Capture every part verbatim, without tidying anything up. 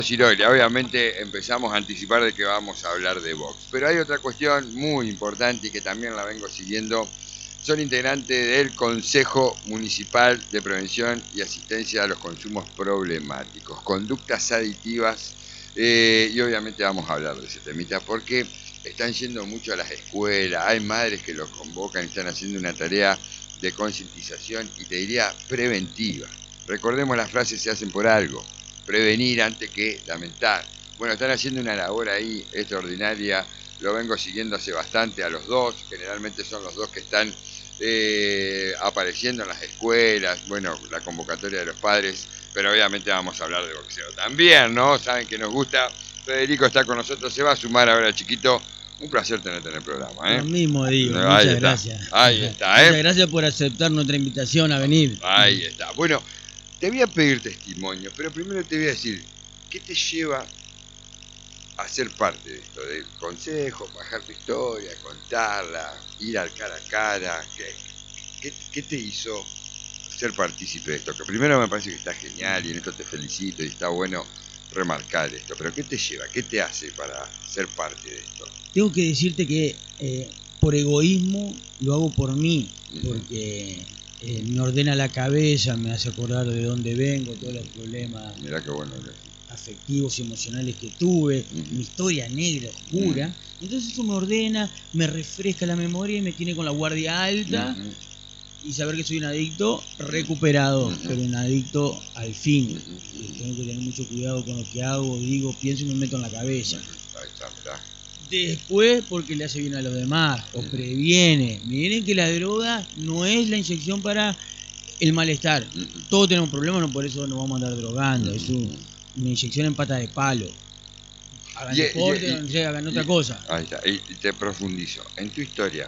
Cirolia, obviamente empezamos a anticipar de que vamos a hablar de box, pero hay otra cuestión muy importante y que también la vengo siguiendo. Son integrantes del Consejo Municipal de Prevención y Asistencia a los Consumos Problemáticos, conductas aditivas, eh, y obviamente vamos a hablar de ese temita porque están yendo mucho a las escuelas, hay madres que los convocan y están haciendo una tarea de concientización y te diría preventiva. Recordemos, las frases se hacen por algo. Prevenir antes que lamentar. Bueno, están haciendo una labor ahí extraordinaria, lo vengo siguiendo hace bastante a los dos, generalmente son los dos que están eh, apareciendo en las escuelas, bueno, la convocatoria de los padres, pero obviamente vamos a hablar de boxeo también, ¿no? Saben que nos gusta. Federico está con nosotros, se va a sumar ahora, chiquito. Un placer tenerte en el programa, ¿eh? Lo mismo digo, Ahí muchas está, gracias. ahí está, ¿eh? Muchas gracias por aceptar nuestra invitación a venir. Ahí está. Bueno, te voy a pedir testimonio, pero primero te voy a decir, ¿qué te lleva a ser parte de esto? Del consejo, bajar tu historia, contarla, ir al cara a cara. ¿Qué, qué, qué te hizo ser partícipe de esto? Que primero me parece que está genial y en esto te felicito y está bueno remarcar esto, pero ¿qué te lleva? ¿Qué te hace para ser parte de esto? Tengo que decirte que eh, por egoísmo lo hago por mí, porque eh, me ordena la cabeza, me hace acordar de dónde vengo, todos los problemas Mirá qué bueno que afectivos y emocionales que tuve, uh-huh. mi historia negra, oscura. Uh-huh. Entonces eso me ordena, me refresca la memoria y me tiene con la guardia alta. Uh-huh. Y saber que soy un adicto recuperado, uh-huh. pero un adicto al fin. Uh-huh. Tengo que tener mucho cuidado con lo que hago, digo, pienso y me meto en la cabeza. Uh-huh. Ahí está, mirá. Después, porque le hace bien a los demás, o previene. Miren que la droga no es la inyección para el malestar. Uh-huh. Todos tenemos problemas, no por eso nos vamos a andar drogando. Uh-huh. Es un, una inyección en pata de palo. Hagan y, deporte, y, y, hagan otra y, cosa. Ahí está, y te profundizo. En tu historia,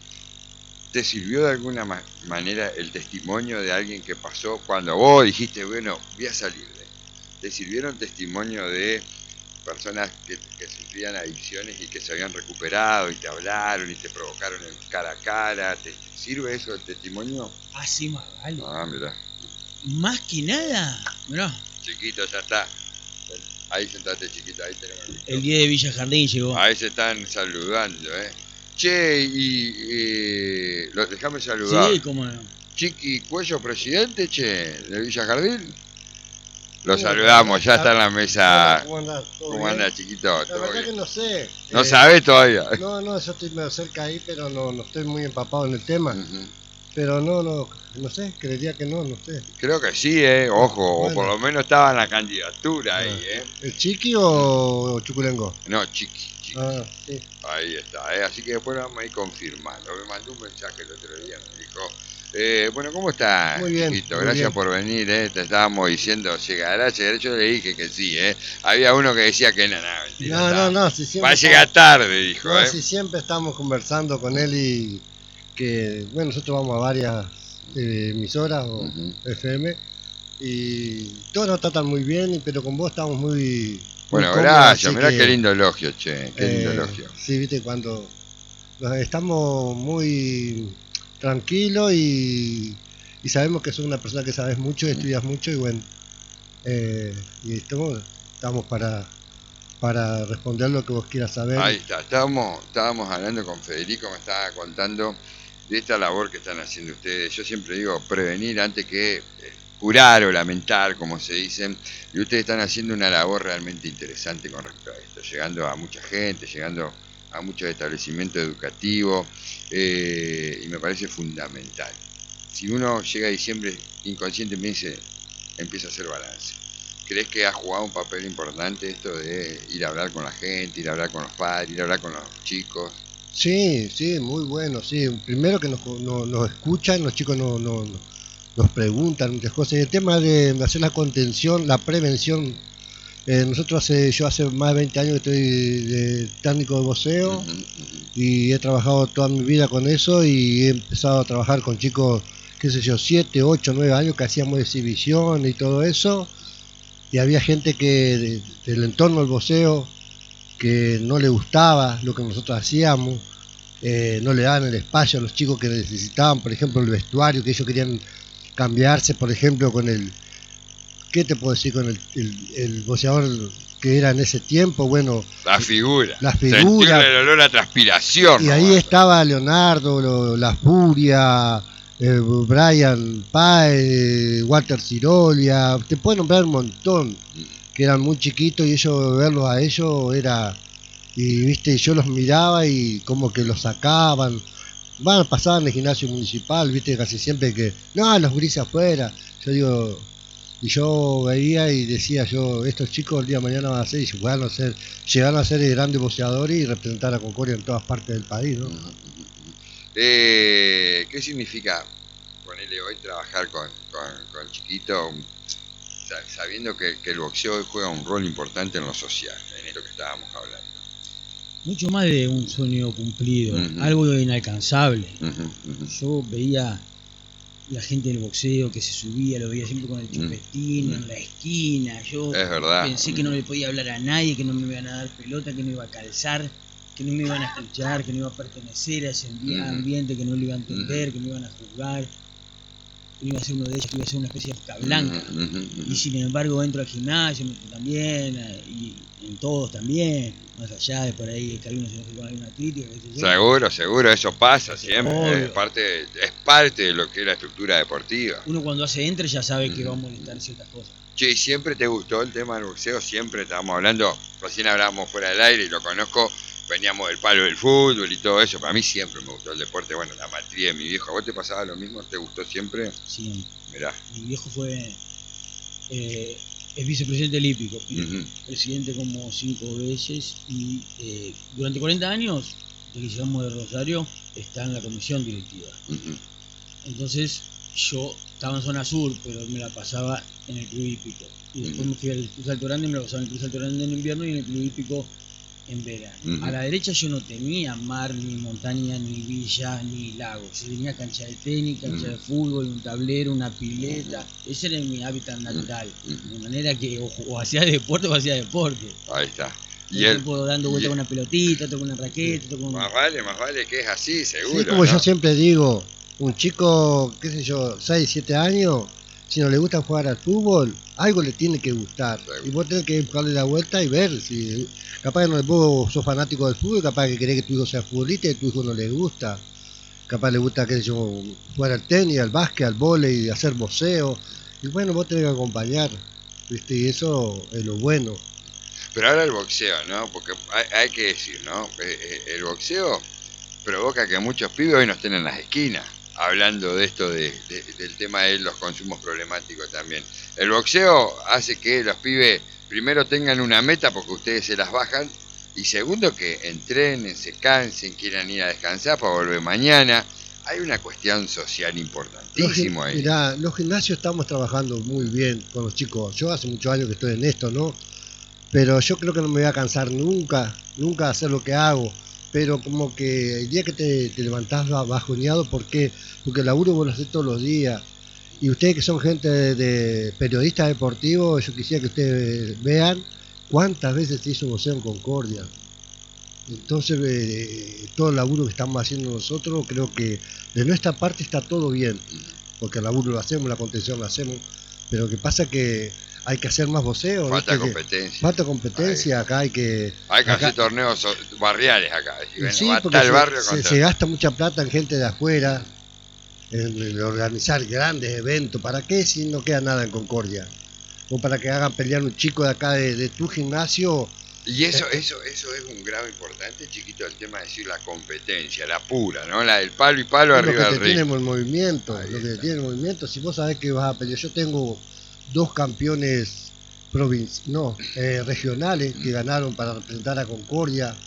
¿te sirvió de alguna ma- manera el testimonio de alguien que pasó cuando vos dijiste, bueno, voy a salir de esto? ¿Te sirvieron testimonio de personas que, que sufrían adicciones y que se habían recuperado y te hablaron y te provocaron el cara a cara? ¿Te sirve eso el testimonio? Así más vale. Ah, mirá. Más que nada, mirá. Chiquito, ya está. Ahí sentate, chiquito, ahí tenemos el El día de Villa Jardín llegó. Ahí se están saludando, ¿eh? Che, y, y los dejame saludar. Sí, cómo no. Chiqui Cuello, presidente, che, de Villa Jardín. Lo saludamos, ya está en la mesa. ¿Cómo andás? ¿Cómo anda, chiquito? La verdad que no sé. ¿No eh, sabés todavía? No, no, yo estoy medio cerca ahí, pero no, no estoy muy empapado en el tema. Uh-huh. Pero no, no, no sé, creería que no, no sé. Creo que sí, eh, ojo, bueno. O por lo menos estaba en la candidatura bueno. Ahí, eh. ¿El Chiqui o Chuculengo? No, Chiqui, Chiqui. Ah, sí. Ahí está, eh, así que después vamos a ir confirmando. Me mandó un mensaje el otro día, me dijo, eh, bueno, ¿cómo estás, muy bien, chiquito? Muy Gracias bien. por venir, eh. Te estábamos diciendo, llegará, llegará. Yo le dije que sí, eh. Había uno que decía que no, no, mentira, no, no, no, si va a llegar tarde, dijo, no, eh. Si siempre estamos conversando con él y que, bueno, nosotros vamos a varias eh, emisoras o uh-huh. F M y todos nos tratan muy bien, pero con vos estamos muy... Bueno, muy gracias, mirá que, qué lindo elogio, che, qué lindo eh, elogio. Sí, viste, cuando estamos muy tranquilos y, y sabemos que sos una persona que sabes mucho, estudias mucho y bueno, eh, y estamos, estamos para, para responder lo que vos quieras saber. Ahí está, estábamos, estábamos hablando con Federico, me estaba contando de esta labor que están haciendo ustedes. Yo siempre digo prevenir antes que... Eh, curar o lamentar, como se dicen, y ustedes están haciendo una labor realmente interesante con respecto a esto, llegando a mucha gente, llegando a muchos establecimientos educativos, eh, y me parece fundamental. Si uno llega a diciembre inconscientemente empieza a hacer balance. ¿Crees que ha jugado un papel importante esto de ir a hablar con la gente, ir a hablar con los padres, ir a hablar con los chicos? Sí, sí, muy bueno, sí. Primero que nos, nos, nos escuchan, los chicos no, no, no nos preguntan muchas cosas. Y el tema de hacer la contención, la prevención, eh, nosotros hace, yo hace más de veinte años que estoy de técnico de boxeo, uh-huh, uh-huh. y he trabajado toda mi vida con eso y he empezado a trabajar con chicos, qué sé yo, siete, ocho, nueve años que hacíamos exhibición y todo eso, y había gente que de, del entorno del boxeo que no le gustaba lo que nosotros hacíamos, eh, no le daban el espacio a los chicos que necesitaban, por ejemplo, el vestuario, que ellos querían cambiarse, por ejemplo, con el ¿qué te puedo decir con el, el, el boxeador que era en ese tiempo? Bueno, La figura. la Sentir figura. el olor a transpiración. Y ¿no? ahí estaba Leonardo, lo, La Furia, eh, Brian Páez, Walter Cirolia, te puedo nombrar un montón, que eran muy chiquitos y ellos, verlos a ellos era, y viste, yo los miraba y como que los sacaban, van, pasaban en el gimnasio municipal, viste, casi siempre que, no, los grises afuera, yo digo, y yo veía y decía yo, estos chicos el día de mañana van a ser, y llegaron a ser, llegaron a ser grandes boxeadores y representar a Concordia en todas partes del país, ¿no? Eh, ¿Qué significa ponerle hoy trabajar con, con, con chiquito, sabiendo que, que el boxeo juega un rol importante en lo social, en esto que estábamos hablando? Mucho más de un sueño cumplido, Uh-huh. algo inalcanzable. Uh-huh, uh-huh. Yo veía la gente del boxeo que se subía, lo veía siempre con el chupetín uh-huh. en la esquina. Yo es verdad. pensé que no le podía hablar a nadie, que no me iban a dar pelota, que no iba a calzar, que no me iban a escuchar, que no iba a pertenecer a ese ambiente, uh-huh. que no lo iba a entender, uh-huh. que me iban a juzgar, que no iba a ser uno de ellos, que iba a ser una especie de boca blanca. Uh-huh. Uh-huh. Y sin embargo entro al gimnasio también, y en todos también, más allá de por ahí que algunos se enojen con alguna crítica. Seguro, seguro, eso pasa siempre, es parte, es parte de lo que es la estructura deportiva. Uno cuando hace entre ya sabe que va a molestar ciertas cosas. Che, ¿siempre te gustó el tema del boxeo? Siempre estábamos hablando, recién hablábamos fuera del aire y lo conozco, veníamos del palo del fútbol y todo eso. Para mí siempre me gustó el deporte, bueno, la matriz de mi viejo. ¿A vos te pasaba lo mismo? ¿Te gustó siempre? Siempre. Mirá. Mi viejo fue eh, es vicepresidente olímpico, uh-huh. presidente como cinco veces y eh, durante cuarenta años, desde que llegamos de Rosario, está en la comisión directiva. Uh-huh. Entonces yo estaba en zona sur, pero me la pasaba en el club hípico. Y después uh-huh. me fui al Cruz Alto Grande, me la pasaba en el Cruz Alto Grande en invierno y en el club hípico en verano. Uh-huh. A la derecha yo no tenía mar, ni montaña, ni villa, ni lago. Yo tenía cancha de tenis, cancha uh-huh. de fútbol, un tablero, una pileta. Uh-huh. Ese era mi hábitat natural. Uh-huh. De manera que o, o hacía deporte o hacía deporte. Ahí está. Y él, dando vuelta con una pelotita, toco una raqueta, toco un... Más vale, más vale que es así, seguro. Sí, como ¿no? yo siempre digo, un chico, qué sé yo, seis, siete años, si no le gusta jugar al fútbol, algo le tiene que gustar. Seguro. Y vos tenés que buscarle la vuelta y ver si... Capaz que no, vos sos fanático del fútbol, capaz que querés que tu hijo sea futbolista y a tu hijo no le gusta. Capaz le gusta, qué sé yo, jugar al tenis, al básquet, al vóley, hacer boxeo. Y bueno, vos tenés que acompañar, ¿viste? Y eso es lo bueno. Pero ahora el boxeo, ¿no? Porque hay, hay que decir, ¿no? El boxeo provoca que muchos pibes hoy no estén en las esquinas, hablando de esto de, de, del tema de los consumos problemáticos también. El boxeo hace que los pibes primero tengan una meta porque ustedes se las bajan, y segundo que entrenen, se cansen, quieran ir a descansar para volver mañana. Hay una cuestión social importantísima ahí. Mirá, los gimnasios estamos trabajando muy bien con los chicos. Yo hace muchos años que estoy en esto, ¿no? Pero yo creo que no me voy a cansar nunca, nunca de hacer lo que hago. Pero como que el día que te, te levantás bajoneado, ¿por qué? Porque el laburo vos lo haces todos los días. Y ustedes que son gente de, de periodistas deportivos, yo quisiera que ustedes vean cuántas veces se hizo boxeo en Concordia. Entonces, eh, todo el laburo que estamos haciendo nosotros, creo que de nuestra parte está todo bien. Porque el laburo lo hacemos, la contención lo hacemos. Pero lo que pasa es que hay que hacer más boxeo. Falta ¿viste? competencia. Que, falta competencia, acá hay que... Hay que acá, hacer torneos barriales acá. Y bueno, sí, va porque el se, barrio se, contra... se gasta mucha plata en gente de afuera, en, en organizar grandes eventos. ¿Para qué si no queda nada en Concordia? O para que hagan pelear un chico de acá de, de tu gimnasio. Y eso, eh, eso, eso es un grado importante, chiquito, el tema de decir la competencia, la pura, ¿no? La del palo y palo arriba del ring. Lo que te tiene el movimiento, Ahí lo que te tiene el movimiento. Si vos sabés que vas a pelear, yo tengo dos campeones provinci no, eh, regionales que ganaron para representar a Concordia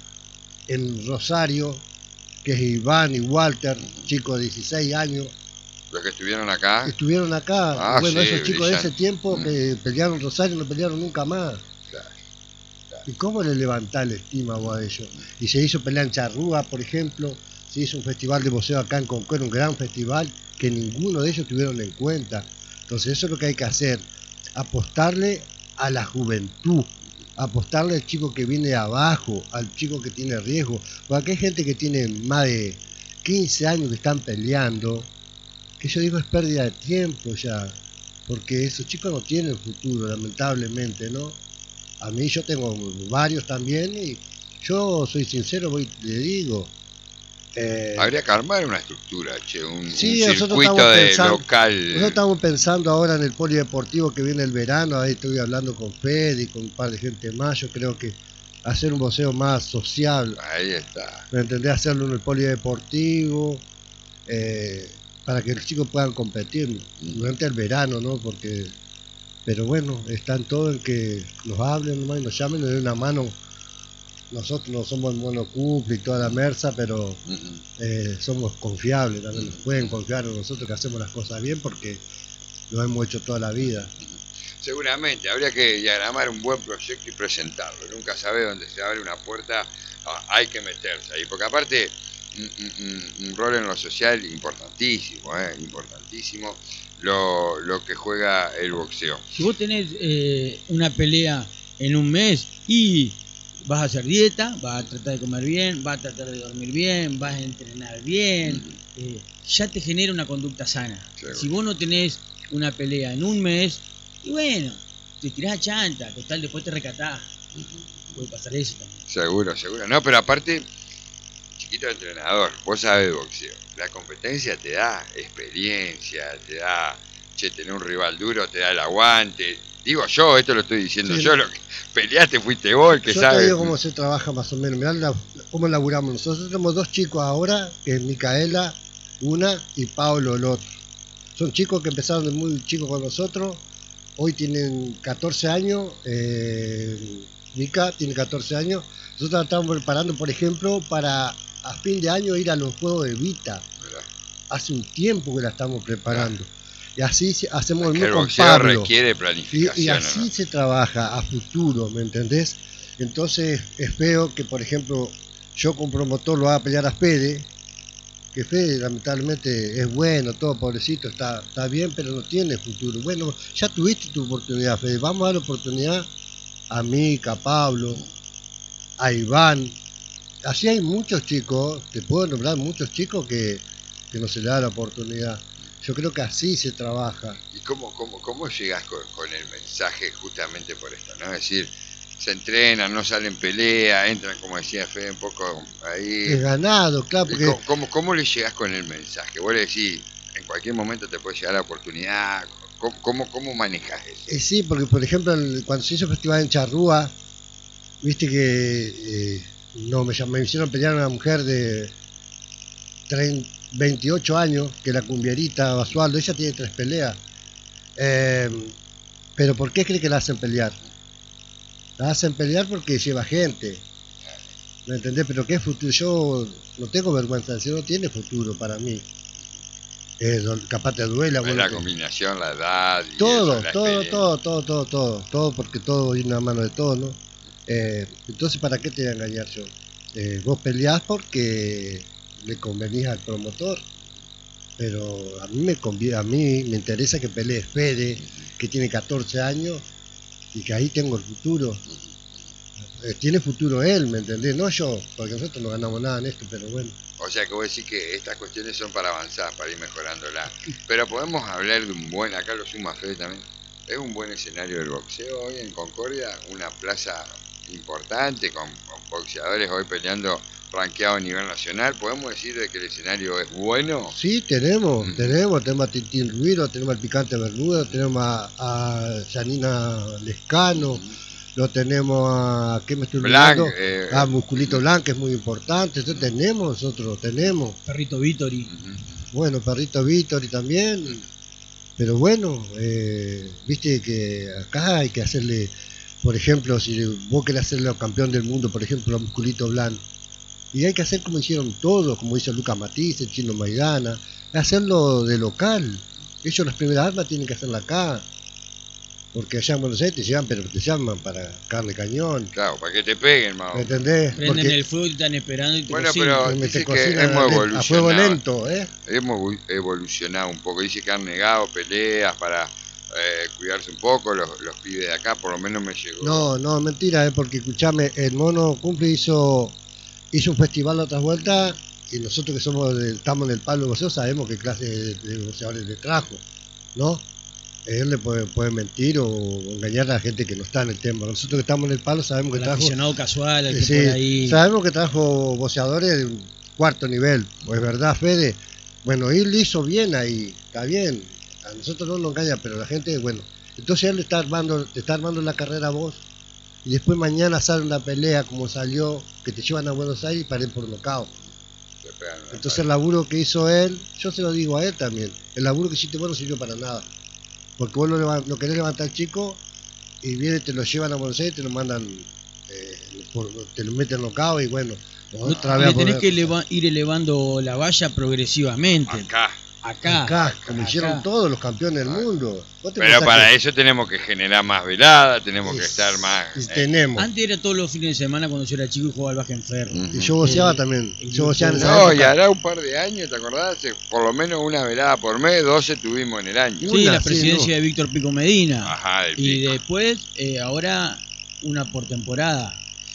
en Rosario, que es Iván y Walter, chicos de dieciséis años. Los que estuvieron acá. Estuvieron acá. Ah, bueno, sí, esos chicos brillante. de ese tiempo que pelearon en Rosario no pelearon nunca más. Claro, claro. ¿Y cómo le levantás la estima vos a ellos? Y se hizo pelea en Charrúa, por ejemplo. Se hizo un festival de boxeo acá en Concordia, un gran festival que ninguno de ellos tuvieron en cuenta. Entonces eso es lo que hay que hacer. Apostarle a la juventud, apostarle al chico que viene de abajo, al chico que tiene riesgo, porque aquí hay gente que tiene más de quince años que están peleando, que yo digo es pérdida de tiempo ya. porque esos chicos no tienen futuro, lamentablemente, ¿no? A mí yo tengo varios también y yo soy sincero, voy, le digo. Eh, Habría que armar una estructura, che, un, sí, un nosotros circuito estamos de pensando, local. nosotros estamos pensando ahora en el polideportivo que viene el verano, ahí estoy hablando con Fede y con un par de gente más, yo creo que hacer un boxeo más social, Ahí está. ¿me entendés? Hacerlo en el polideportivo, eh, para que los chicos puedan competir durante el verano, ¿no? Porque, pero bueno, están todos en que nos hablen nomás y nos llamen, nos den una mano. Nosotros no somos el monocouple y toda la merza, pero Uh-huh. eh, somos confiables, también nos pueden confiar en nosotros que hacemos las cosas bien porque lo hemos hecho toda la vida. Seguramente, habría que diagramar un buen proyecto y presentarlo. Nunca sabe dónde se abre una puerta, ah, hay que meterse ahí, porque aparte un, un, un rol en lo social importantísimo, eh, importantísimo, lo, lo que juega el boxeo. Si vos tenés eh, una pelea en un mes y vas a hacer dieta, vas a tratar de comer bien, vas a tratar de dormir bien, vas a entrenar bien, Uh-huh. eh, ya te genera una conducta sana. Seguro. Si vos no tenés una pelea en un mes, y bueno, te tirás a chanta, total, después te recatás. Uh-huh. Puede pasar eso también. Seguro, seguro. No, pero aparte, chiquito entrenador, vos sabés de boxeo. La competencia te da experiencia, te da, che, tener un rival duro, te da el aguante. Digo yo, esto lo estoy diciendo Sí, yo, lo que peleaste fuiste vos, el que yo sabe. te digo cómo se trabaja más o menos, mirá la, cómo laburamos. Nosotros tenemos dos chicos ahora, que es Micaela, una, y Pablo, el otro. Son chicos que empezaron de muy chicos con nosotros, hoy tienen catorce años, eh, Mica tiene catorce años. Nosotros la estamos preparando, por ejemplo, para a fin de año ir a los Juegos de Vita. Mirá. Hace un tiempo que la estamos preparando. Y así se- hacemos Es el que el mismo con boxeo Pablo. requiere Y, planificación. y así ¿no? se trabaja a futuro, ¿me entendés? Entonces es feo que, por ejemplo, yo como promotor lo haga pelear a Fede, que Fede lamentablemente es bueno, todo pobrecito, está, está bien, pero no tiene futuro. Bueno, ya tuviste tu oportunidad, Fede, vamos a dar la oportunidad a Mica, a Pablo, a Iván. Así hay muchos chicos, te puedo nombrar muchos chicos que, que no se le da la oportunidad. Yo creo que así se trabaja. ¿Y cómo, cómo, cómo llegás con, con el mensaje justamente por esto? ¿No? Es decir, se entrenan, no salen pelea, entran, como decía Fede, un poco ahí. Es ganado, claro, ¿Y porque ¿Cómo, cómo, cómo le llegás con el mensaje? Vos le decís, en cualquier momento te puede llegar la oportunidad. ¿Cómo, cómo, cómo manejas eso? eh, sí, porque por ejemplo el- cuando se hizo el festival en Charrúa, viste que eh, no me, llam- me hicieron pelear a una mujer de treinta, veintiocho años, que la cumbierita Basualdo, ella tiene tres peleas. Eh, pero ¿por qué cree que la hacen pelear? La hacen pelear porque lleva gente. ¿Me entendés? Pero ¿qué futuro? Yo no tengo vergüenza de decir, no tiene futuro para mí. Eh, do- capaz te duela. Es Bueno, la que- combinación, la edad y todo, eso, la todo, experiencia. todo, todo, todo, todo, todo, porque todo viene a mano de todo, ¿no? Eh, entonces, ¿para qué te voy a engañar yo? Eh, vos peleás porque le convenís al promotor, pero a mí me conviene, a mí me interesa que pelee Fede, que tiene catorce años y que ahí tengo el futuro. Eh, tiene futuro él, ¿me entendés? No yo, porque nosotros no ganamos nada en esto, pero bueno. O sea que vos decís que estas cuestiones son para avanzar, para ir mejorándola. Pero podemos hablar de un buen, acá lo suma Fede también, es un buen escenario del boxeo hoy en Concordia, una plaza importante con, con boxeadores hoy peleando rankeado a nivel nacional. ¿Podemos decir de que el escenario es bueno? Sí, tenemos, Mm. tenemos, tenemos a Tintín Ruido, tenemos al Picante Bermuda, tenemos a, a Janina Lescano, lo tenemos a, ¿qué me estoy Blanc, olvidando? eh, A Musculito Blanc, que es muy importante, entonces tenemos nosotros, tenemos. Perrito Vittori. ujú. Bueno, Perrito Vittori también, pero bueno, eh, viste que acá hay que hacerle, por ejemplo, si vos querés hacerle campeón del mundo, por ejemplo, a Musculito Blanc, y hay que hacer como hicieron todos, como hizo Lucas Matiz, el Chino Maidana, hacerlo de local. Ellos las primeras armas tienen que hacerla acá, porque allá en Buenos Aires te llaman, pero te llaman para carne cañón, Claro, para que te peguen, ¿me Mao. entendés? Prenden Porque el fuego y te están esperando y te Bueno, cocinan. pero me dice te que cocinan hemos a, lento- a fuego evolucionado. lento, ¿eh? Hemos evo- evolucionado un poco. Dice que han negado peleas para eh, cuidarse un poco los, los pibes de acá, por lo menos me llegó. No, no, mentira, ¿eh? Porque escuchame, el Mono Cumple hizo, hizo un festival la otra vuelta y nosotros que somos de- estamos en el palo de boxeo sabemos qué clase de, de boxeadores le trajo, ¿no? Él le puede, puede mentir o engañar a la gente que no está en el tema. Nosotros que estamos en el palo sabemos que El trajo... aficionado casual, el que Sí, por ahí... sabemos que trajo boxeadores de un cuarto nivel. Pues verdad, Fede. Bueno, él hizo bien ahí, está bien. A nosotros no nos engaña, pero la gente, bueno. Entonces él le está armando, te está armando la carrera a vos. Y después mañana sale una pelea como salió, que te llevan a Buenos Aires y paré por nocaut. Entonces el laburo que hizo él, yo se lo digo a él también, el laburo que hiciste vos no sirvió para nada. Porque vos lo, leva- lo querés levantar chico y viene, te lo llevan a Buenos Aires, te lo mandan, eh, por- te lo meten nocaut y bueno, otra Y vez le a tenés poner- que eleva- ir elevando la valla progresivamente. Acá. Acá. acá, como acá. hicieron todos los campeones del Ah. mundo. ¿Vos te Pero pensás para que- eso tenemos que generar más velada, tenemos que Es- estar más... y eh, tenemos. Antes era todos los fines de semana cuando yo era chico y jugaba al básquet en ferro. Ujú. Y yo boceaba Eh, también. el Yo boceaba en esa No, y época. hará un par de años, ¿te acordás? Eh, Por lo menos una velada por mes, doce tuvimos en el año. Sí, Una, la sí, presidencia no. de Víctor Pico Medina. Ajá, del Y pico. después, eh, ahora, una por temporada.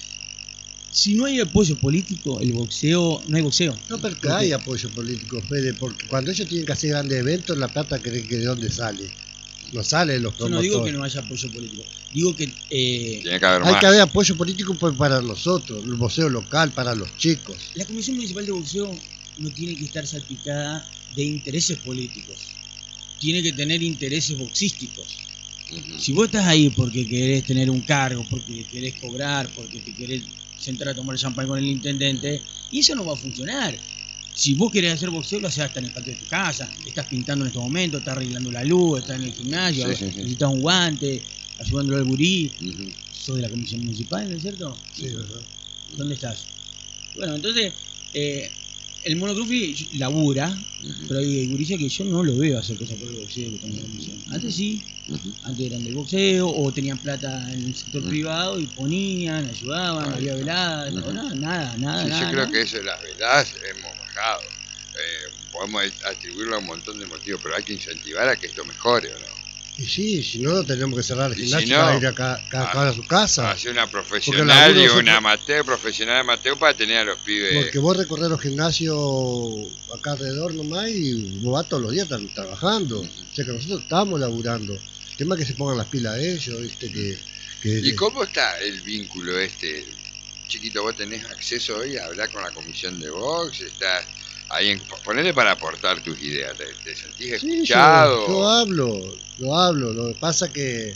Si no hay apoyo político, el boxeo, no hay boxeo. No, pero que Porque- hay apoyo político, Fede, porque cuando ellos tienen que hacer grandes eventos, la plata creen que de dónde sale. No sale de los Yo no promotores. digo que no haya apoyo político. Digo que eh, Tiene que haber Hay más. que haber apoyo político pues, para nosotros, el boxeo local, para los chicos. la Comisión Municipal de Boxeo no tiene que estar salpicada de intereses políticos. Tiene que tener intereses boxísticos. Ujú. Si vos estás ahí porque querés tener un cargo, porque querés cobrar, porque te querés sentar a tomar champán con el intendente, y eso no va a funcionar. Si vos querés hacer boxeo, lo haces hasta en el patio de tu casa, estás pintando en este momento, estás arreglando la luz, estás en el gimnasio, Sí, sí, sí. necesitas un guante, ayudándolo al gurí, Ujú. sos de la comisión municipal, ¿no es cierto? Sí, ¿verdad? ¿Dónde estás? Bueno, entonces, eh, el monocrufi labura, Ujú. pero hay gurises que yo no lo veo hacer cosas por el boxeo que están en la comisión. Antes sí, Ujú. antes eran del boxeo o tenían plata en el sector Mm. privado y ponían, ayudaban, Ahí había está. veladas, Ujú. ahora nada, nada, Sí, nada. yo creo nada. que eso de las veladas hemos bajado. Eh, podemos atribuirlo a un montón de motivos, pero hay que incentivar a que esto mejore, ¿o no? Y sí, si no, tenemos que cerrar el Y si gimnasio no, para ir a ca- cada cual a su casa. Hacer una Porque profesional el laburo y nosotros- una amateur, profesional amateur para tener a los pibes. Porque vos recorres los gimnasios acá alrededor nomás y vos vas todos los días tra- trabajando. O sea que nosotros estamos laburando. El tema es que se pongan las pilas de ellos, ¿viste? Que, que- ¿Y cómo está el vínculo este? Chiquito, vos tenés acceso hoy a hablar con la comisión de box, estás ahí, en, ponele para aportar tus ideas, ¿te, te sentís Sí, yo, escuchado? yo hablo, yo hablo. Lo que pasa que,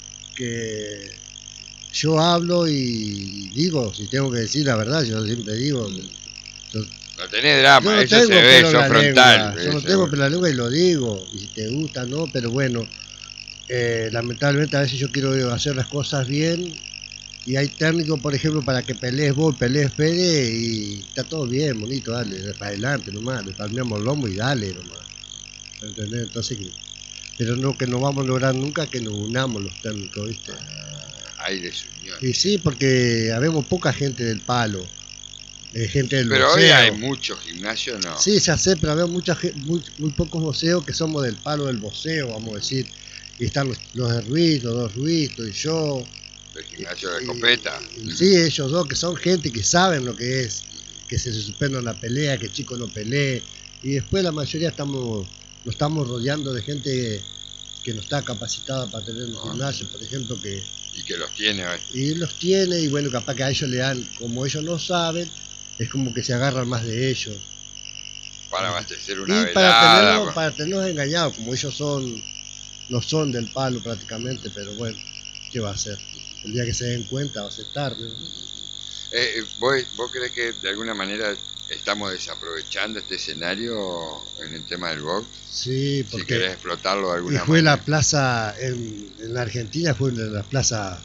que yo hablo y digo, si tengo que decir la verdad, yo siempre digo. Yo, No tenés drama, yo no eso tengo se ve, pelo en sos la frontal. lengua, yo no eso. tengo pelo en la lengua y lo digo. Y si te gusta, no, pero bueno, eh, lamentablemente a veces yo quiero hacer las cosas bien. Y hay técnicos, por ejemplo, para que pelees vos, pelees Fede y está todo bien, bonito, dale, para adelante nomás, le palmeamos el lomo y dale nomás. ¿Entendés? Entonces, que- pero no que no vamos a lograr nunca que nos unamos los técnicos, ¿viste? Hay desunión. Y sí, porque habemos poca gente del palo, eh, gente del Pero hoy boxeo. hay muchos gimnasios, ¿no? Sí, ya sé, pero habemos mucha, ge- muy, muy pocos boxeos que somos del palo del boxeo, vamos a decir. Y están los, los de Ruiz, los dos Ruiz, y yo. El gimnasio de Y- escopeta. y sí, ellos dos que son gente que saben lo que es, que se suspenda la pelea, que el chico no pelee. Y después la mayoría estamos, nos estamos rodeando de gente que no está capacitada para tener un Ah. gimnasio, por ejemplo, que Y que los tiene hoy. y los tiene y bueno, capaz que a ellos le dan, como ellos no saben, es como que se agarran más de ellos. Para abastecer una Y para velada. tenerlos, pa- para tenerlos engañados, como ellos son, no son del palo prácticamente, pero bueno, ¿qué va a hacer? El día que se den cuenta va a ser tarde, ¿no? Eh, eh, ¿vos, ¿Vos crees que de alguna manera estamos desaprovechando este escenario en el tema del box? Sí, Si porque querés explotarlo de y alguna fue manera. la plaza, en, en la Argentina fue una de las plazas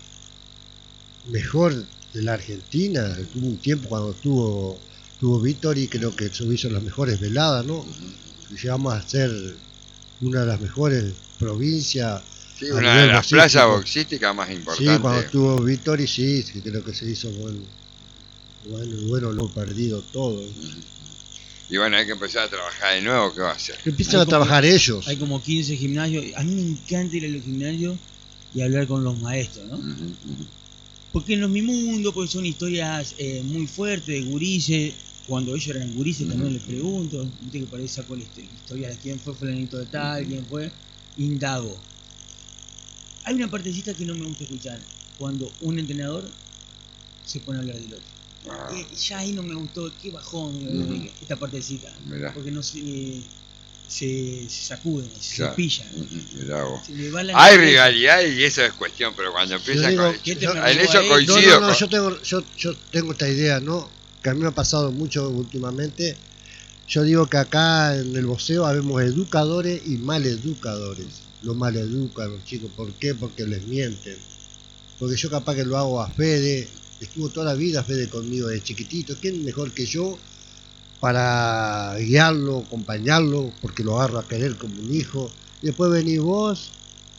mejor de la Argentina. Hubo un tiempo cuando estuvo, estuvo Víctor y creo que se hizo las mejores veladas, ¿no? Ujú. Llegamos a ser una de las mejores provincias. Sí, a una nivel de las boxístico. plazas boxísticas más Sí, importantes. cuando estuvo Víctor y sí, sí, creo que se hizo buen, bueno, y bueno, lo he perdido todo. Ujú. Y bueno, hay que empezar a trabajar de nuevo, ¿qué va a hacer? Empiezan Hay a como- trabajar ellos. Hay como quince gimnasios. A mí me encanta ir a los gimnasios y hablar con los maestros, ¿no? Ujú, ujú. Porque en los mi mundo, pues son historias eh, muy fuertes de gurises. Cuando ellos eran gurises también les pregunto. Viste que por ahí saco la histo- historia de quién fue fulanito de tal, quién fue. Indago. hay una partecita que no me gusta escuchar, cuando un entrenador se pone a hablar del otro. Ah. Eh, ya ahí no me gustó, qué bajón Mm. esta partecita, Mirá. porque no se, se, se sacuden, se Claro. cepillan. Mm, mirá vos. Se le va la Hay cabeza. rivalidad y eso es cuestión, pero cuando empieza digo, con... ¿qué te yo- me en arribó eso a él? No, coincido no, no, con... yo tengo, yo, yo tengo esta idea, ¿no? Que a mí me ha pasado mucho últimamente. Yo digo que acá en el boxeo habemos educadores y maleducadores. Los maleducan los chicos, ¿por qué? Porque les mienten. Porque yo capaz que lo hago a Fede, estuvo toda la vida Fede conmigo de chiquitito. ¿Quién mejor que yo para guiarlo, acompañarlo, porque lo agarro a querer como un hijo? Y después venís vos,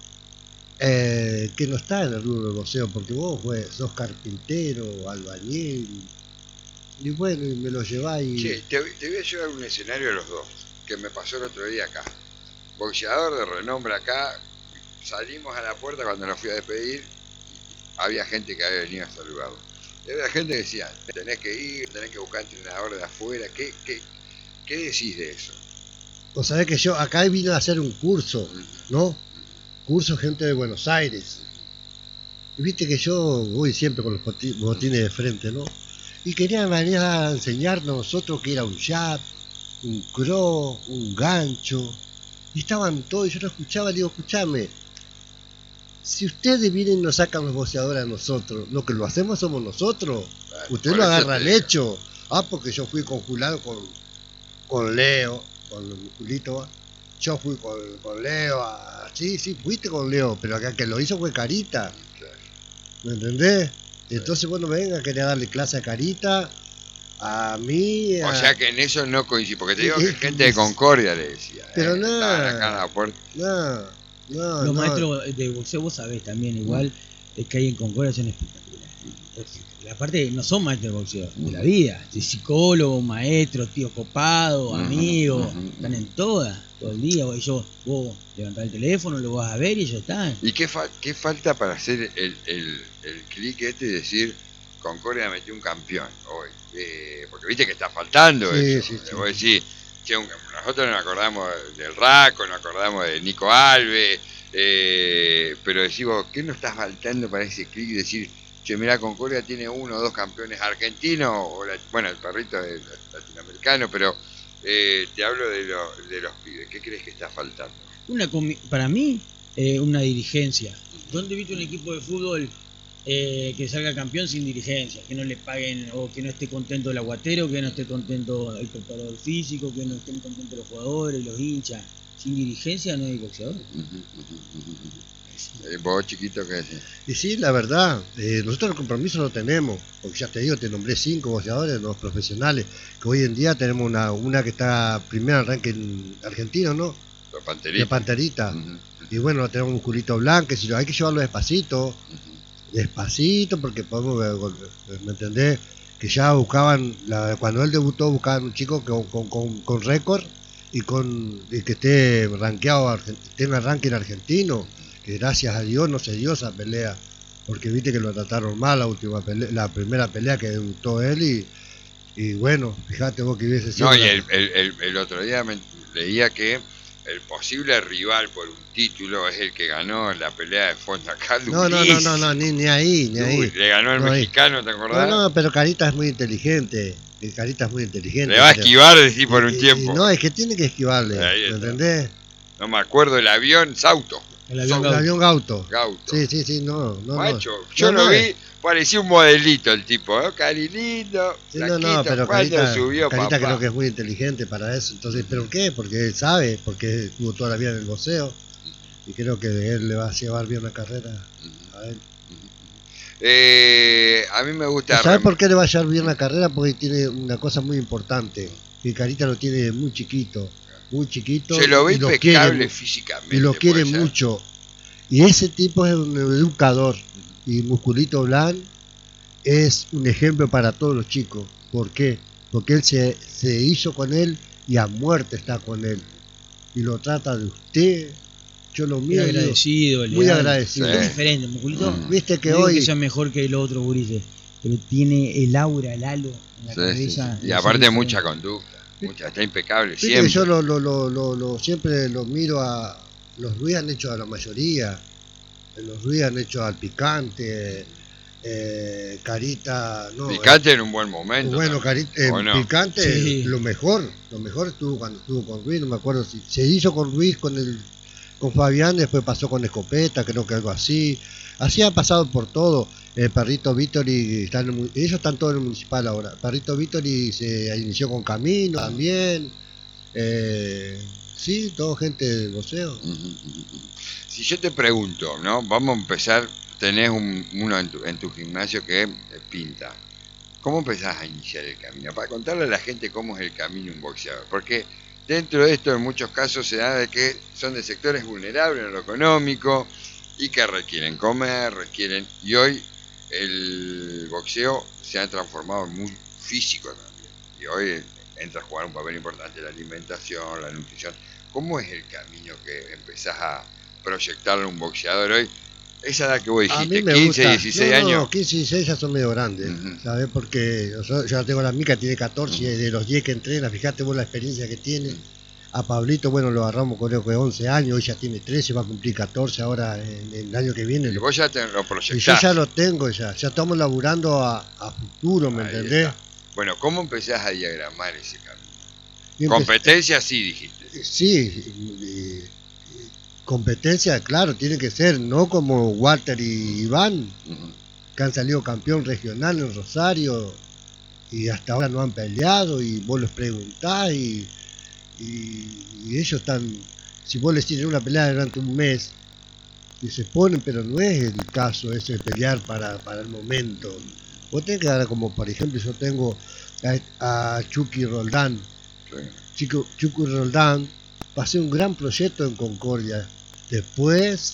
eh, que no está en el rubro del boxeo, porque vos pues, sos carpintero, albañil, y bueno, y me lo lleváis. Che, te, te voy a llevar un escenario a los dos, que me pasó el otro día acá. Boxeador de renombre acá, salimos a la puerta cuando nos fui a despedir, había gente que había venido a saludarlo. Y había gente que decía, tenés que ir, tenés que buscar entrenador de afuera, ¿qué, qué, qué decís de eso? Vos sabés que yo acá vine a hacer un curso, ¿no? Curso gente de Buenos Aires. Y viste que yo voy siempre con los boti- botines de frente, ¿no? Y querían venir a enseñarnos nosotros que era un jab, un cross, un gancho. Y estaban todos, y yo lo escuchaba, y digo, escuchame, si ustedes vienen y nos sacan los boxeadores a nosotros, lo que lo hacemos somos nosotros. Claro, Usted por lo eso agarra te al digo. hecho. Ah, porque yo fui conjulado con, con Leo, con el musculito. Yo fui con, con Leo. ah, sí, sí, fuiste con Leo, pero acá que lo hizo fue Carita. ¿Me entendés? Entonces vos no me vengas a querer darle clase a Carita, a mí. O a- sea que en eso no coincido, porque te digo Y- que y- gente de Concordia le decía. Pero eh, no. estaban acá en la puerta. No, no, Los no. maestros de boxeo, vos sabés también, igual, es que hay en Concordia son espectaculares. La parte no son maestros de boxeo, de la vida, de psicólogo, maestro, tío copado, Ujú, amigo, ujú, están en todas, todo el día. Ellos, vos levantás el teléfono, lo vas a ver y ellos están. ¿Y qué, fa- qué falta para hacer el, el, el clic este y decir, Concordia metió un campeón hoy? Eh, porque viste que está faltando Sí, eso. sí, sí. Vos decís, che, un- nosotros nos acordamos del Raco, nos acordamos de Nico Alves, eh, pero decimos, ¿qué nos está faltando para ese clic y decir, che, mirá, Concordia tiene uno o dos campeones argentinos, o la- bueno, el perrito es latinoamericano, pero eh, te hablo de, lo- de los pibes, ¿qué crees que está faltando? Una comi- para mí, eh, una dirigencia. ¿Dónde viste un equipo de fútbol eh, que salga campeón sin dirigencia? Que no le paguen, o que no esté contento el aguatero, que no esté contento el preparador físico, que no estén contentos los jugadores, los hinchas. Sin dirigencia no hay boxeador. Eh, vos chiquito, ¿qué decís? Y sí, la verdad, eh, nosotros el compromiso lo tenemos, porque ya te digo, te nombré cinco boxeadores, los profesionales, que hoy en día tenemos una, una que está primera en ranking argentino, ¿no? Los De panteritas. Panterita. Ujú, Y bueno, tenemos un culito blanco, si hay que llevarlo despacito, ujú. despacito, porque podemos, eh, ¿me entendés? Que ya buscaban, la, cuando él debutó, buscaban un chico con, con, con, con récord y, con, y que esté rankeado, tenga ranking argentino, que gracias a Dios no se dio esa pelea, porque viste que lo trataron mal la última pelea, la primera pelea que debutó él y, y bueno, fíjate vos que hubiese sido... No, y la- el, el, el, el otro día me leía que el posible rival por un título es el que ganó la pelea de fondo acá, no, no, no, no, no, ni, ni ahí, ni ahí. Uy, le ganó el No, ahí. mexicano, ¿te No, acordás? no, pero Carita es muy inteligente. el Carita es muy inteligente. Le va a pero- esquivar, decís, por y- un y- tiempo. y no, es que tiene que esquivarle. Ahí ¿Me está. entendés? No me acuerdo el avión, Sauto. El avión El Gaucho. avión Gauto. Gauto. Sí, sí, sí, no, no. Macho, no. yo No, lo no, vi, es- parecía un modelito el tipo, ¿eh? Cari lindo, Sí, no, no, flaquito. pero ¿Cuándo Carita, subió, Carita papá? creo que es muy inteligente para eso. Entonces, ¿pero qué? Porque él sabe, porque estuvo toda la vida en el boxeo. Y creo que él le va a llevar bien la carrera a él. Eh, a mí me gusta... ¿Sabes rem- por qué le va a llevar bien la carrera? Porque tiene una cosa muy importante. Que Carita lo tiene muy chiquito. Muy chiquito. Se lo ve y lo impecable quiere, físicamente. y lo quiere puede ser. mucho. Y ese tipo es un educador. Y Musculito Blanc es un ejemplo para todos los chicos. ¿Por qué? Porque él se, se hizo con él y a muerte está con él. Y lo trata de usted. Yo lo Muy miro y digo, agradecido, muy leal. agradecido. Sí. Es diferente, Musculito. Mm. Viste que No digo hoy... que sea mejor que el otro gurises, pero tiene el aura, el halo en la Sí, sí, cabeza. sí. Y de aparte ser mucha diferente. conducta. Mucha, está impecable, Viste siempre. que yo lo, lo, lo, lo, lo- siempre lo miro a... Los Luis han hecho a la mayoría. En los Ruiz han hecho al picante, eh, Carita, no. Picante eh, en un buen momento. Bueno, también, Carita, eh, ¿o no? picante, Sí. lo mejor, lo mejor estuvo cuando estuvo con Ruiz, no me acuerdo si se hizo con Ruiz, con el, con Fabián, después pasó con Escopeta, creo que algo así. Así han pasado por todo. El Perrito Vittori, están en el, ellos están todos en el municipal ahora. Perrito Vittori se inició con Camino también. Eh, sí, todo gente de boxeo. Ujú, ujú, ujú. Si yo te pregunto, ¿no? Vamos a empezar, tenés un, uno en tu, en tu gimnasio que eh, pinta. ¿Cómo empezás a iniciar el camino? Para contarle a la gente cómo es el camino de un boxeador. Porque dentro de esto en muchos casos se da de que son de sectores vulnerables en lo económico y que requieren comer, requieren... Y hoy el boxeo se ha transformado en muy físico también. Y hoy entra a jugar un papel importante la alimentación, la nutrición. ¿Cómo es el camino que empezás a proyectarle a un boxeador hoy? Esa edad que vos A mí dijiste, me quince, gusta. dieciséis No, años. no, quince y dieciséis ya son medio grandes, Ujú. ¿sabes? Porque yo, yo tengo la mica, tiene catorce, Ujú. y de los diez que entrena, fíjate vos la experiencia que tiene. A Pablito, bueno, lo agarramos creo que once años, hoy ya tiene trece, va a cumplir catorce ahora en, en el año que viene. Y Lo, vos ya te lo y yo proyectás. ya lo tengo, ya, ya estamos laburando a, a futuro, ¿me Ahí entendés? está. Bueno, ¿cómo empezás a diagramar ese camino? Y empe- Competencia sí dijiste. sí, y- y competencia, claro, tiene que ser, no como Walter y Iván, Ujú. que han salido campeón regional en Rosario y hasta ahora no han peleado y vos les preguntás y, y, y ellos están, si vos les tienes una pelea durante un mes y se ponen, pero no es el caso ese de pelear para, para el momento. Vos tenés que dar como, por ejemplo, yo tengo a, a Chucky Roldán. Sí. Chico, Chucky Roldán, pasé un gran proyecto en Concordia. Después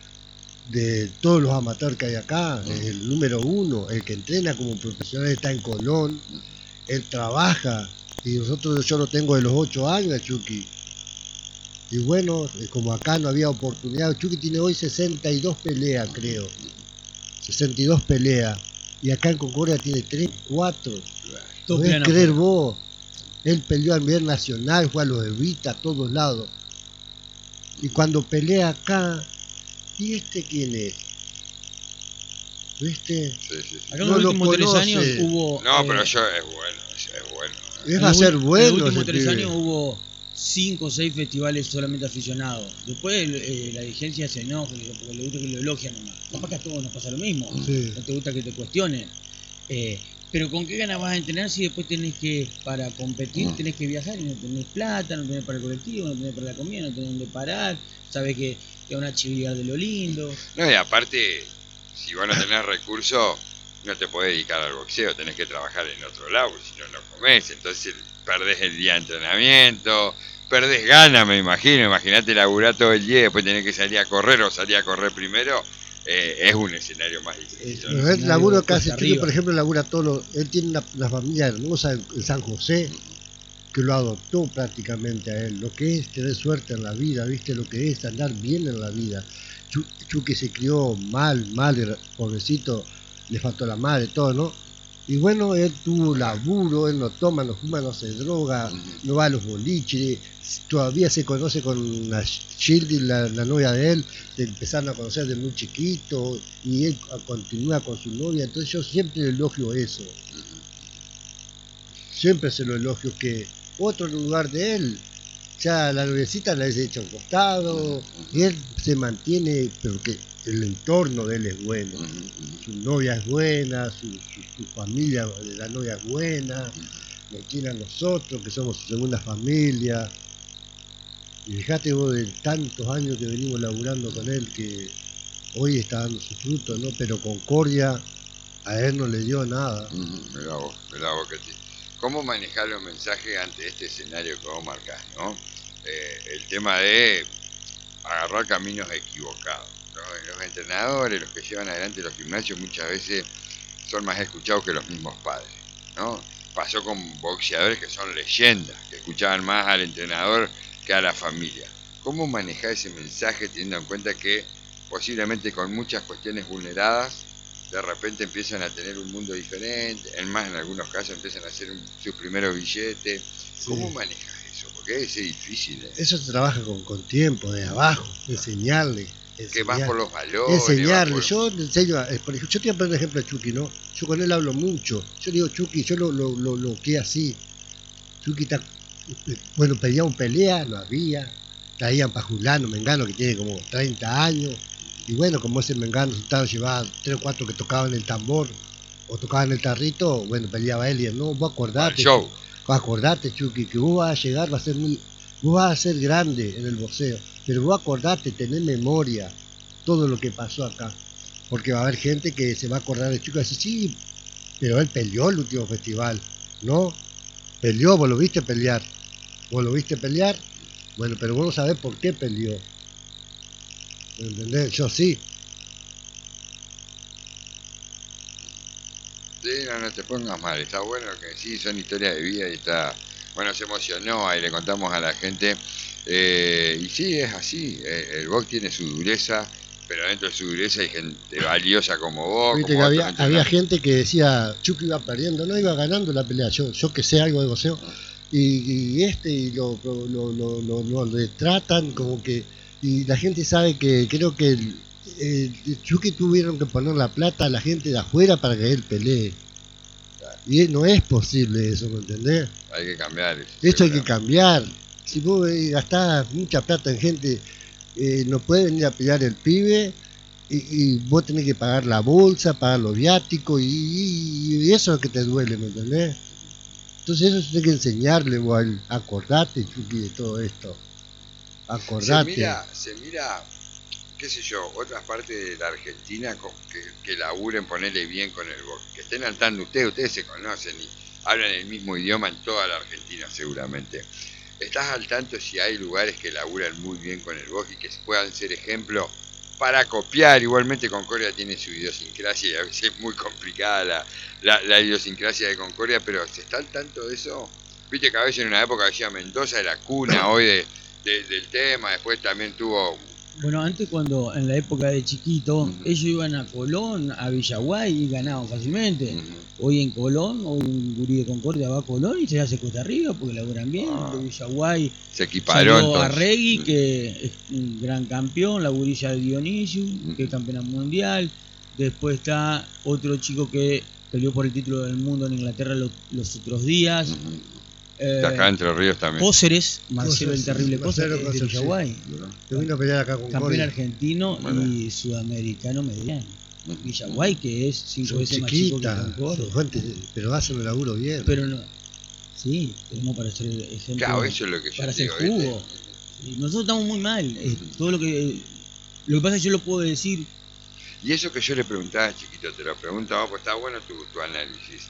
de todos los amateurs que hay acá, es el número uno, el que entrena como profesional está en Colón, él trabaja, y nosotros yo lo tengo de los ocho años a Chucky. Y bueno, eh, como acá no había oportunidad, Chucky tiene hoy sesenta y dos peleas, creo. sesenta y dos peleas. Y acá en Concordia tiene tres, cuatro. Todo ¿Podés plano creer afuera. vos? Él peleó a nivel nacional, fue a los Evita, a todos lados. Y cuando pelea acá, ¿y este quién es? ¿Viste? Sí, sí, sí. Acá en No los lo últimos tres conoce. años hubo. No, eh, pero yo es bueno, es bueno. Es en va a los ser ul- bueno En los últimos ese tres pibe. años hubo cinco o seis festivales solamente aficionados. Después eh, la dirigencia se enoja porque le gusta que lo elogian nomás. Capaz que a todos nos pasa lo mismo. Sí. No te gusta que te cuestionen. Eh, pero ¿con qué ganas vas a entrenar si después tenés que, para competir, tenés que viajar y no tenés plata, no tenés para el colectivo, no tenés para la comida, no tenés dónde parar? Sabés que te van a chiviar de lo lindo. No, y aparte, si vos no tenés recursos, no te podés dedicar al boxeo, tenés que trabajar en otro lado, si no, no comés. Entonces perdés el día de entrenamiento, perdés ganas, me imagino. Imagínate laburar todo el día y después tenés que salir a correr o salir a correr primero. Eh, es un escenario más difícil. Pero Sí, el laburo que hace cuesta Chucky, arriba. por ejemplo, labura todo lo, él tiene una, una familia hermosa en, en San José, que lo adoptó prácticamente a él. Lo que es tener suerte en la vida, ¿viste? Lo que es andar bien en la vida. Chu- Chucky se crió mal, mal, era pobrecito, le faltó la madre, todo, ¿no? Y bueno, él tuvo laburo, él no toma, no fuma, no se droga, no va a los boliches, todavía se conoce con la Shildy, la, la novia de él, se empezaron a conocer de muy chiquito, y él continúa con su novia, entonces yo siempre le elogio eso. Siempre se lo elogio que otro lugar de él, ya la noviecita la he hecho a un costado, y él se mantiene, pero que el entorno de él es bueno. Su novia es buena, su, su, su familia de la novia es buena, nos tiene a nosotros, que somos su segunda familia. Y fíjate vos de tantos años que venimos laburando con él, que hoy está dando su fruto, ¿no? Pero Concordia a él no le dio nada. Mirá vos, mirá vos que te... ¿Cómo manejar los mensajes ante este escenario que vos marcás, no? Eh, el tema de agarrar caminos equivocados, ¿no? Los entrenadores, los que llevan adelante los gimnasios, muchas veces son más escuchados que los mismos padres, ¿no? Pasó con boxeadores que son leyendas, que escuchaban más al entrenador que a la familia. ¿Cómo manejar ese mensaje teniendo en cuenta que posiblemente con muchas cuestiones vulneradas de repente empiezan a tener un mundo diferente, en más en algunos casos empiezan a hacer un, sus primeros billetes? ¿Cómo Sí. manejas eso? Porque es difícil, ¿eh? Eso se trabaja con, con tiempo, de abajo, enseñarle. que vas por los valores. Enseñarle, por... yo le enseño, a, por ejemplo, yo te voy a poner un ejemplo de Chucky, ¿no? Yo con él hablo mucho. Yo le digo, Chucky, yo lo, lo, lo, lo que así. Chucky está, bueno, pedía un pelea, no había. Traían para Julano, Mengano, que tiene como treinta años. Y bueno, como ese Mengano resultado llevaba tres o cuatro que tocaban el tambor o tocaban el tarrito, bueno, peleaba él y él, no, vos acordate. Show. Vos acordate, Chucky, que vos vas a llegar, vas a ser muy, vos vas a ser grande en el boxeo. Pero vos acordate, tenés memoria, todo lo que pasó acá. Porque va a haber gente que se va a acordar de Chucky y va a decir, sí, pero él peleó el último festival, ¿no? Peleó, vos lo viste pelear. Vos lo viste pelear, bueno, pero vos no sabés por qué peleó. ¿Me entendés? Yo sí. Sí, no, no te pongas mal, está bueno que sí, son historias de vida y está, bueno, se emocionó, ahí le contamos a la gente, eh, y sí, es así, eh, el box tiene su dureza, pero dentro de su dureza hay gente valiosa como vos, Viste como que otros había, había entrenadores. gente que decía, Chucky iba perdiendo, no iba ganando la pelea, yo, yo que sé algo de boxeo, y, y este, y lo, lo, lo, lo, lo, lo retratan como que, y la gente sabe que creo que el, el Chucky tuvieron que poner la plata a la gente de afuera para que él pelee. Y no es posible eso, ¿me entendés? Hay que cambiar eso. Esto hay que seguramente. cambiar. Si vos eh, gastás mucha plata en gente, eh, no puede venir a pelear el pibe y, y vos tenés que pagar la bolsa, pagar los viáticos y, y- y eso es lo que te duele, ¿me entendés? Entonces eso tenés que enseñarle, vos, al- acordate, Chucky, de todo esto. Se Acordate. mira, se mira, qué sé yo, otras partes de la Argentina con- que, que laburen, ponerle bien con el box, que estén al tanto ustedes, ustedes se conocen y hablan el mismo idioma en toda la Argentina seguramente. ¿Estás al tanto si hay lugares que laburan muy bien con el box y que puedan ser ejemplo para copiar? Igualmente Concordia tiene su idiosincrasia y a veces es muy complicada la, la, la idiosincrasia de Concordia, pero ¿se está al tanto de eso? Viste que a veces en una época decía Mendoza era cuna hoy de, de, del tema, después también tuvo... Bueno, antes cuando en la época de chiquito, Ujú. ellos iban a Colón, a Villaguay y ganaban fácilmente. Ujú. Hoy en Colón, hoy un gurí de Concordia va a Colón y se hace cuesta arriba porque laburan bien. Ah, De Villaguay se equiparó salió entonces. Arregui, Mm. que es un gran campeón, la gurilla de Dionisio, Ujú. que es campeona mundial. Después está otro chico que peleó por el título del mundo en Inglaterra los, los otros días. Ujú. Eh, De acá Entre Ríos también. Cóceres, Marcelo Cosas, el Terrible sí, Cóceres, Marcelo es de Cosas, sí. Villaguay. Que vino a pelear acá con Campeón Coria. argentino Bueno. y sudamericano mediano. Ujú. Villaguay, que es cinco Son veces más chico que chiquitas, Concordia. son gente, pero hacen el laburo bien. Pero no, sí, pero no para ser ejemplo, Claro, eso es lo que yo para te hacer digo, jugo. Sí, nosotros estamos muy mal. eh, Ujú. todo lo que lo que pasa es que yo lo puedo decir. Y eso que yo le preguntaba, chiquito, te lo preguntaba, pues está bueno tu, tu análisis.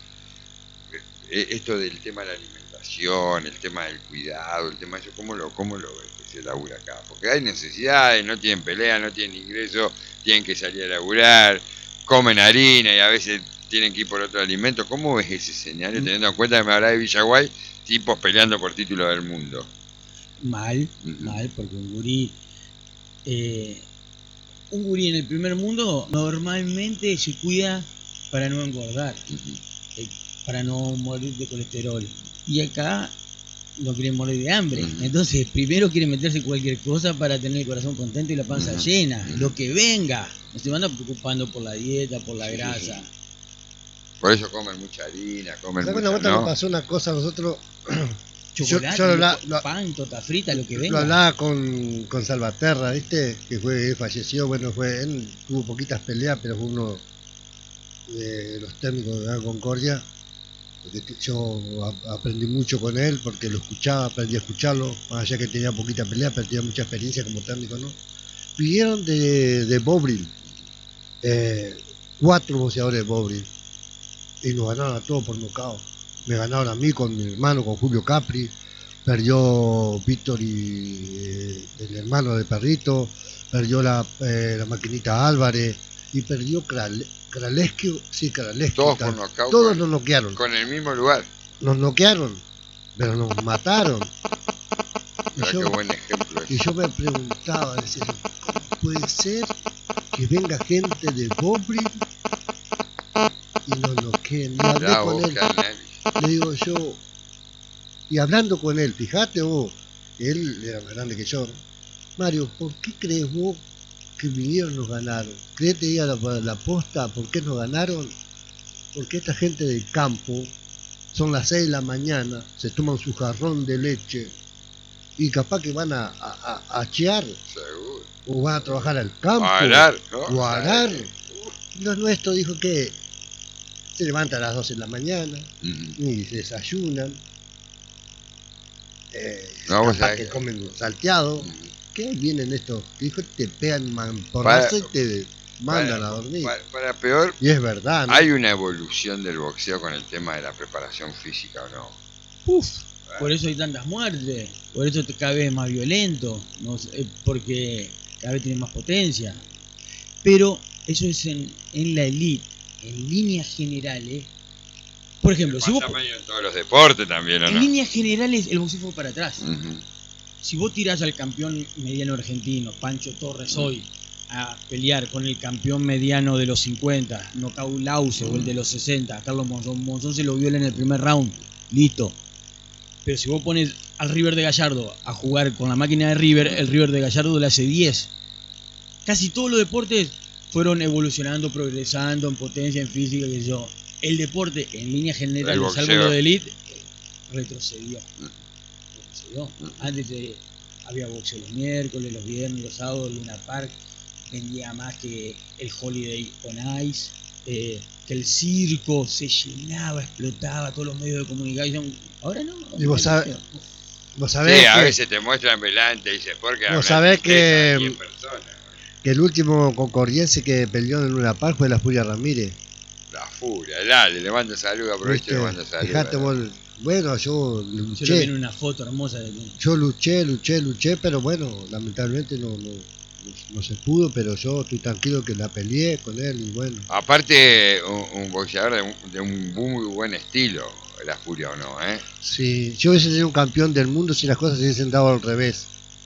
Eh, Esto del tema de la alimentación, el tema del cuidado, el tema de eso, ¿cómo lo, cómo lo ves que se labura acá? Porque hay necesidades, no tienen pelea, no tienen ingreso, tienen que salir a laburar, comen harina y a veces tienen que ir por otro alimento. ¿Cómo ves ese escenario, teniendo en cuenta que me habla de Villaguay, tipos peleando por título del mundo? Mal, Ujú. mal, porque un gurí, eh, un gurí en el primer mundo normalmente se cuida para no engordar, Ujú. eh, para no morir de colesterol. Y acá no quieren morir de hambre. Ujú. Entonces, primero quieren meterse cualquier cosa para tener el corazón contento y la panza Ujú. llena. Ujú. Lo que venga. No se van a preocupando por la dieta, por la Sí, sí, grasa. sí. Por eso comen mucha harina, comen ¿Sabes una mucha, vuelta nos ¿no? pasó una cosa a nosotros? Yo, Chocolate, yo lo, habla- lo- lo- pan, torta frita, lo que lo venga. hablaba con, con Salvaterra, ¿viste? Que fue, él falleció, bueno, fue, él tuvo poquitas peleas, pero fue uno de los técnicos de Gran Concordia. Porque t- yo a- aprendí mucho con él, porque lo escuchaba, aprendí a escucharlo, más allá que tenía poquita pelea, pero tenía mucha experiencia como técnico, ¿no? Vinieron de, de Bobril, eh, cuatro boxeadores de Bobril, y nos ganaron a todos por nocaut. Me ganaron a mí con mi hermano, con Julio Capri, perdió Víctor y eh, el hermano de Perrito, perdió la, eh, la maquinita Álvarez y perdió Kral- Kraleski, sí, Kraleski, Todos tal. por nocaut Todos con, nos noquearon, con el mismo lugar. nos noquearon, pero nos mataron. Y Mira, yo, qué buen ejemplo y ese. yo me preguntaba, decía, ¿cómo puede ser que venga gente de Bobril y nos noqueen? Y hablé Mirá con vos, él, qué análisis. le digo yo, y hablando con él, fíjate vos, él era más grande que yo, ¿no? Mario, ¿por qué crees vos que vinieron nos ganaron. ¿Querés te diga la, la posta? ¿Por qué nos ganaron? Porque esta gente del campo, son las seis de la mañana, se toman su jarrón de leche y capaz que van a, a, a, a chear. Seguro. O van a trabajar al campo. O a arar, ¿no? O a arar. Los nuestros dijo que se levantan a las doce de la mañana uh-huh. y desayunan. Eh, no, capaz que, que comen salteado. Uh-huh. ¿Qué vienen estos? Dijo, te pegan mamporrazo y te mandan para, a dormir. Para, para peor, y es verdad, ¿no? ¿Hay una evolución del boxeo con el tema de la preparación física o no? Uf, por eso hay tantas muertes, por eso cada vez es más violento, no sé, porque cada vez tiene más potencia. Pero eso es en, en la elite, en líneas generales. Por ejemplo, si vos, en todos los deportes también, ¿o en no? líneas generales el boxeo fue para atrás. Uh-huh. Si vos tirás al campeón mediano argentino, Pancho Torres, uh-huh. hoy, a pelear con el campeón mediano de los cincuenta, Nocaut Lause, uh-huh. o el de los sesenta, Carlos Monzón, Monzón se lo viola en el primer round, listo. Pero si vos pones al River de Gallardo a jugar con la máquina de River, el River de Gallardo le hace diez. Casi todos los deportes fueron evolucionando, progresando en potencia, en física, que yo. El deporte, en línea general, salvo lo de elite, retrocedió. retrocedió. Antes eh, había boxeo los miércoles, los viernes, los sábados, Luna Park, vendía más que el Holiday on Ice, eh, que el circo se llenaba, explotaba, todos los medios de comunicación. Ahora no. Y vos sabés, vos sabés sí, que, a veces te muestran velante y dices, ¿por qué? Vos sabés que, que el último concordiense que peleó en Luna Park fue la Furia Ramírez. La Furia, el Ale, le mando saludos, aprovecho y le mando saludos. Fijate vos, bueno, yo luché. Yo le vi una foto hermosa de mí. Yo luché, luché, luché, pero bueno, lamentablemente no, no, no, no se pudo, pero yo estoy tranquilo que la peleé con él y bueno. Aparte, un, un boxeador de un, de un muy buen estilo, la Furia o no, ¿eh? Sí, yo hubiese sido un campeón del mundo si las cosas se hubiesen dado al revés.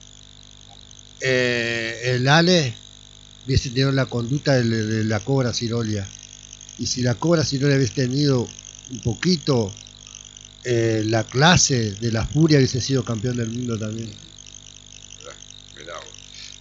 Eh, el Ale hubiese tenido la conducta de, de la Cobra Cirolia. Y si la Cobra Cirolia hubiese tenido un poquito eh, la clase de la Furia, hubiese sido campeón del mundo también.